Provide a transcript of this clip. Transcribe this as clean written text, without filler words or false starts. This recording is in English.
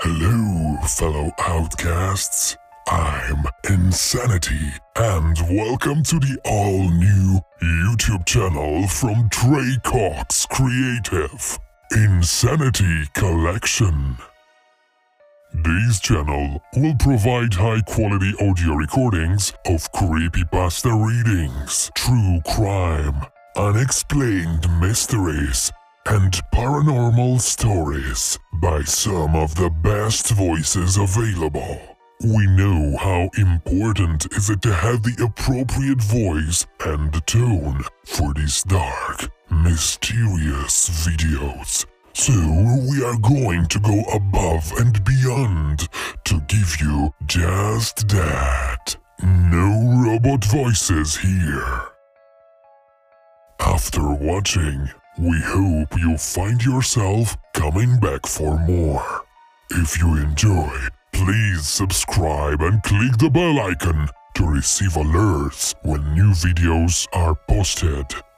Hello, fellow outcasts. I'm Insanity, and welcome to the all-new YouTube channel from Trey Cox Creative, Insanity Collection. This channel will provide high-quality audio recordings of creepypasta readings, true crime, unexplained mysteries, and paranormal stories by some of the best voices available. We know how important is it to have the appropriate voice and tone for these dark, mysterious videos. So we are going to go above and beyond to give you just that. No robot voices here. After watching, we hope you find yourself coming back for more. If you enjoy, please subscribe and click the bell icon to receive alerts when new videos are posted.